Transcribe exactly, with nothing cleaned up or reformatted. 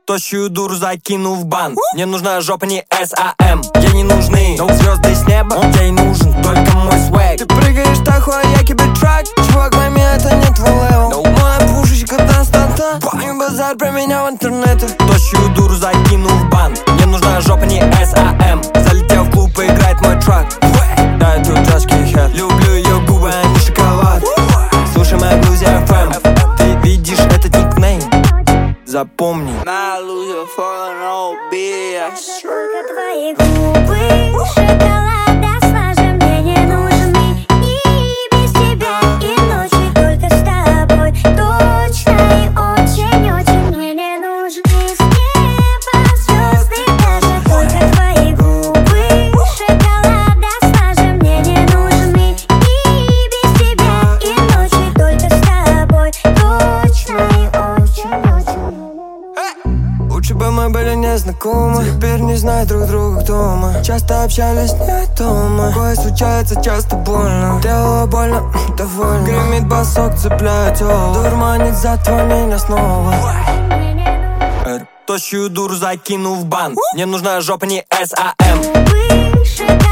Тощую дуру закину в бан. Мне нужна жопа, не эс а эм. Ей не нужны no звезды с неба, ей нужен только мой свэг. Ты прыгаешь таху, а я кибертрак. Чувак, пойми, это не твой левел no. Моя пушечка константа. Не базар про меня в интернете. Тощую дуру закину в бан. Мне нужна жопа, не эс а эм. Залетел в клуб и играет мой трак. Дай тут тяжкий хэт. Люблю ее губы, а не шоколад. Слушай моя Грузия эф эм. Ты видишь этот никнейм? Запомни. Только твои губы, шоколада слажен, мне не нужен мир. И без тебя, и ночи только с тобой. Точно и очень-очень мне не нужен из неба звезды даже. Только твои губы, шоколада слажен, мне не нужен мир. И без тебя, и ночи только с тобой. Точно и очень-очень. Лучше бы мы были незнакомы. Теперь не знают друг друга, кто мы. Часто общались не дома. Такое случается часто больно. Дело больно, довольно. Гремит басок, цепляет тело. Дурманит, затвор меня снова. Тощую дуру закину в бан. Мне нужна жопа, не эс а эм. Губы, шоколада